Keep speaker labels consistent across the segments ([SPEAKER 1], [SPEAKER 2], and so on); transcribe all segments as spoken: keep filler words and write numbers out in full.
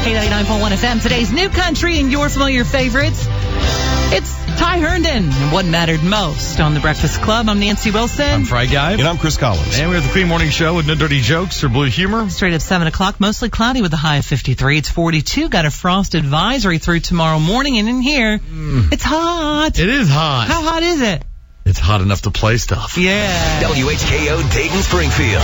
[SPEAKER 1] K ninety-nine point one F M. Today's new country and your familiar favorites. It's Ty Herndon and what mattered most on The Breakfast Club. I'm Nancy Wilson.
[SPEAKER 2] I'm Fry Guy.
[SPEAKER 3] And I'm Chris Collins.
[SPEAKER 2] And we have the Clean Morning Show with no dirty jokes or blue humor.
[SPEAKER 1] Straight up seven o'clock, mostly cloudy with a high of fifty-three. It's forty-two. Got a frost advisory through tomorrow morning. And in here, mm. it's hot.
[SPEAKER 2] It is hot.
[SPEAKER 1] How hot is it?
[SPEAKER 2] It's hot enough to play stuff.
[SPEAKER 1] Yeah.
[SPEAKER 4] W H K O Dayton Springfield.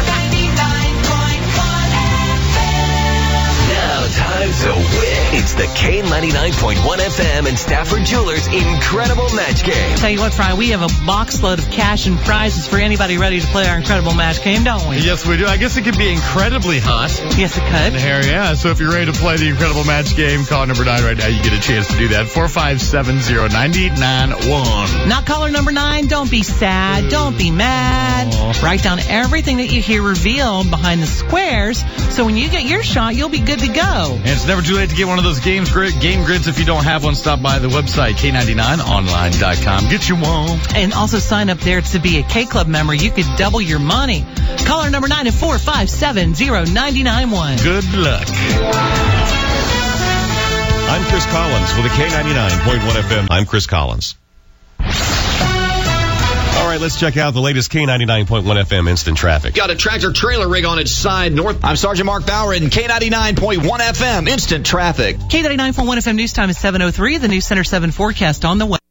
[SPEAKER 4] Now time to win. It's the K ninety-nine point one F M and Stafford Jewelers Incredible Match Game.
[SPEAKER 1] Tell you what, Fry, we have a box load of cash and prizes for anybody ready to play our Incredible Match Game, don't we?
[SPEAKER 2] Yes, we do. I guess it could be incredibly hot.
[SPEAKER 1] Yes, it could.
[SPEAKER 2] Here, yeah. So if you're ready to play the Incredible Match Game, call number nine right now. You get a chance to do that. four five seven zero nine nine one.
[SPEAKER 1] Not caller number nine. Don't be sad. Don't be mad.
[SPEAKER 2] Aww.
[SPEAKER 1] Write down everything that you hear revealed behind the squares, so when you get your shot, you'll be good to go.
[SPEAKER 2] And it's never too late to get one of those games grid, game grids. If you don't have one, stop by the website, K ninety-nine online dot com. Get you one.
[SPEAKER 1] And also sign up there to be a K-Club member. You could double your money. Caller number nine at four five seven zero nine nine one.
[SPEAKER 2] Good luck.
[SPEAKER 3] I'm Chris Collins with a K ninety-nine point one F M. I'm Chris Collins. All right, let's check out the latest K ninety-nine point one F M instant traffic.
[SPEAKER 5] Got a tractor trailer rig on its side north. I'm Sergeant Mark Bauer in K ninety-nine point one F M instant traffic.
[SPEAKER 1] K ninety-nine point one F M news time is seven oh three. The new Center seven forecast on the way.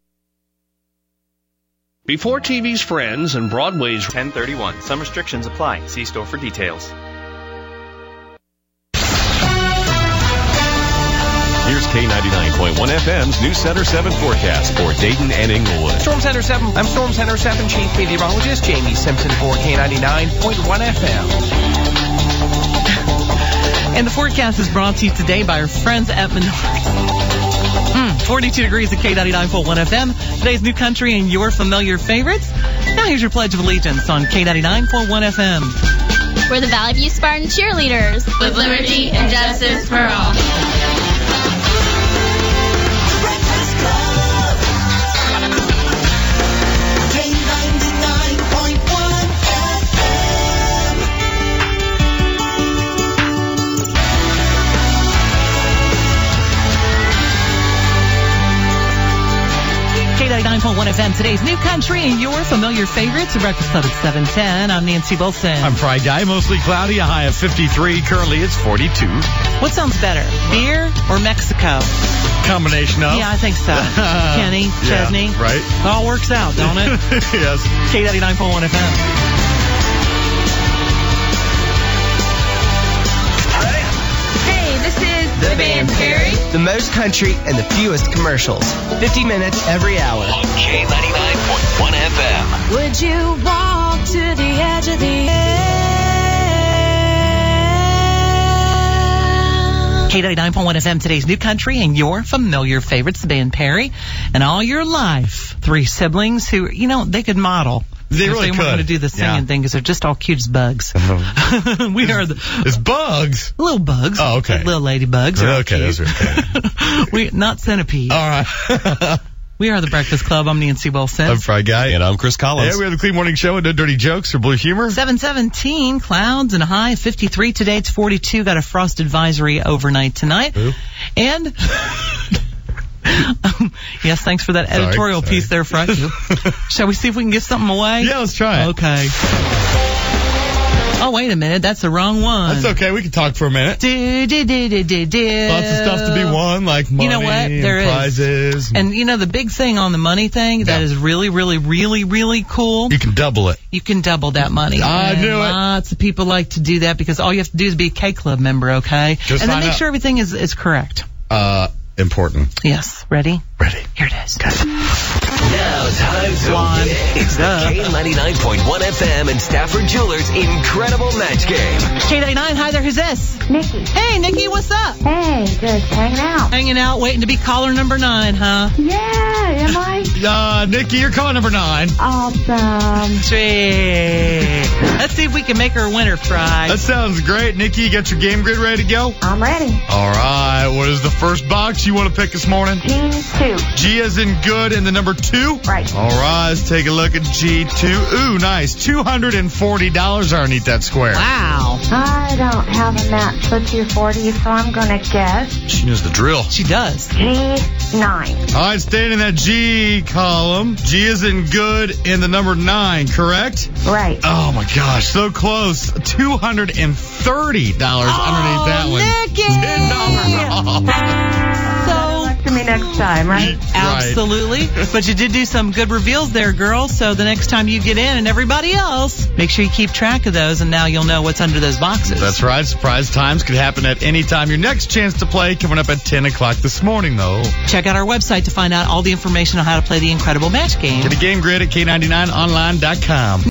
[SPEAKER 6] Before T V's Friends and Broadway's
[SPEAKER 7] ten thirty-one. Some restrictions apply. See store for details.
[SPEAKER 3] Here's K ninety-nine point one F M's new Center seven forecast for Dayton and Inglewood.
[SPEAKER 8] Storm Center seven. I'm Storm Center seven Chief Meteorologist Jamie Simpson for K ninety-nine point one F M.
[SPEAKER 1] And the forecast is brought to you today by our friends at Menards. Mm, forty-two degrees at K ninety-nine point one F M. Today's new country and your familiar favorites. Now here's your Pledge of Allegiance on K ninety-nine point one F M.
[SPEAKER 9] We're the Valley View Spartan cheerleaders with liberty and justice for all.
[SPEAKER 1] ninety-nine point one F M, today's new country and your familiar favorites. The Breakfast Club at seven ten. I'm Nancy Wilson.
[SPEAKER 2] I'm Fry Guy. Mostly cloudy, a high of fifty-three. Currently, it's forty-two.
[SPEAKER 1] What sounds better, beer or Mexico?
[SPEAKER 2] Combination of?
[SPEAKER 1] Yeah, I think so. Kenny, Chesney.
[SPEAKER 2] Yeah, right.
[SPEAKER 1] It all works out, don't it?
[SPEAKER 2] Yes.
[SPEAKER 1] K ninety-nine point one F M.
[SPEAKER 9] The band Perry.
[SPEAKER 8] The most country and the fewest commercials. fifty minutes every hour.
[SPEAKER 4] On K ninety-nine point one F M.
[SPEAKER 9] Would you walk to the edge of the edge?
[SPEAKER 1] K ninety-nine point one F M, today's new country and your familiar favorites, the band Perry. And all your life, three siblings who, you know, they could model.
[SPEAKER 2] They really
[SPEAKER 1] they
[SPEAKER 2] could.
[SPEAKER 1] weren't going to do the singing
[SPEAKER 2] Yeah.
[SPEAKER 1] thing because they're just all cute as bugs. we are the
[SPEAKER 2] It's bugs.
[SPEAKER 1] little bugs.
[SPEAKER 2] Oh, okay.
[SPEAKER 1] Little ladybugs. are all
[SPEAKER 2] Okay,
[SPEAKER 1] cute.
[SPEAKER 2] those are okay.
[SPEAKER 1] we not centipedes.
[SPEAKER 2] All right.
[SPEAKER 1] We are the Breakfast Club. I'm Nancy Wilson.
[SPEAKER 2] I'm Fry Guy.
[SPEAKER 3] And I'm Chris Collins.
[SPEAKER 2] Yeah, we have the Clean Morning Show with no dirty jokes or blue humor.
[SPEAKER 1] seven seventeen, clouds and a high of fifty-three. Today it's forty-two. Got a frost advisory overnight tonight.
[SPEAKER 2] Ooh.
[SPEAKER 1] And um, yes, thanks for that
[SPEAKER 2] Sorry,
[SPEAKER 1] editorial
[SPEAKER 2] sorry.
[SPEAKER 1] piece there, Fry. Shall we see if we can give something away?
[SPEAKER 2] Yeah, let's try it.
[SPEAKER 1] Okay. Oh, wait a minute. That's the wrong one.
[SPEAKER 2] That's okay. We can talk for a minute.
[SPEAKER 1] Do, do, do, do, do, do.
[SPEAKER 2] Lots of stuff to be won, like money
[SPEAKER 1] You know what?
[SPEAKER 2] and
[SPEAKER 1] There is.
[SPEAKER 2] prizes.
[SPEAKER 1] And you know the big thing on the money thing that
[SPEAKER 2] Yeah.
[SPEAKER 1] is really, really, really, really cool?
[SPEAKER 2] You can double it.
[SPEAKER 1] You can double that money.
[SPEAKER 2] I
[SPEAKER 1] and
[SPEAKER 2] knew it.
[SPEAKER 1] Lots of people like to do that because all you have to do is be a K-Club member, okay?
[SPEAKER 2] Just
[SPEAKER 1] and then
[SPEAKER 2] sign
[SPEAKER 1] make
[SPEAKER 2] up.
[SPEAKER 1] sure everything is, is correct.
[SPEAKER 2] Uh, important.
[SPEAKER 1] Yes. Ready?
[SPEAKER 2] Ready.
[SPEAKER 1] Here it is.
[SPEAKER 4] Now time to
[SPEAKER 1] One.
[SPEAKER 4] win. It's the
[SPEAKER 1] Duh.
[SPEAKER 4] K ninety-nine point one F M and Stafford Jewelers Incredible Match Game.
[SPEAKER 1] K ninety-nine, hi there, who's this?
[SPEAKER 10] Nikki.
[SPEAKER 1] Hey, Nikki, what's up?
[SPEAKER 10] Hey, just hanging out.
[SPEAKER 1] Hanging out, waiting to be caller number nine, huh?
[SPEAKER 10] Yeah, am I?
[SPEAKER 2] Uh, Nikki, you're calling number nine.
[SPEAKER 10] Awesome.
[SPEAKER 1] Sweet. Let's see if we can make her a winner, Fry.
[SPEAKER 2] That sounds great. Nikki, you got your game grid ready to go?
[SPEAKER 10] I'm ready.
[SPEAKER 2] All right. What is the first box you want to pick this morning?
[SPEAKER 10] Team two. two.
[SPEAKER 2] G as in good in the number two?
[SPEAKER 10] Right.
[SPEAKER 2] All right, let's take a look at G two. Ooh, nice. two hundred forty dollars underneath that square.
[SPEAKER 1] Wow.
[SPEAKER 10] I don't have a match for two forty, so I'm going to guess
[SPEAKER 2] She knows the drill.
[SPEAKER 1] She does.
[SPEAKER 10] G nine.
[SPEAKER 2] All right, staying in that G column. G is in good in the number nine, correct?
[SPEAKER 10] Right.
[SPEAKER 2] Oh, my gosh, so close. two hundred thirty dollars
[SPEAKER 1] Oh,
[SPEAKER 2] underneath that one.
[SPEAKER 1] Nikki!
[SPEAKER 2] ten dollars off.
[SPEAKER 1] So
[SPEAKER 10] To me next time, right?
[SPEAKER 1] absolutely. But you did do some good reveals there, girl. So the next time you get in and everybody else, make sure you keep track of those, and now you'll know what's under those boxes.
[SPEAKER 2] That's right. Surprise times could happen at any time. Your next chance to play coming up at ten o'clock this morning, though.
[SPEAKER 1] Check out our website to find out all the information on how to play the Incredible Match game.
[SPEAKER 2] Get a game grid at K ninety-nine online dot com.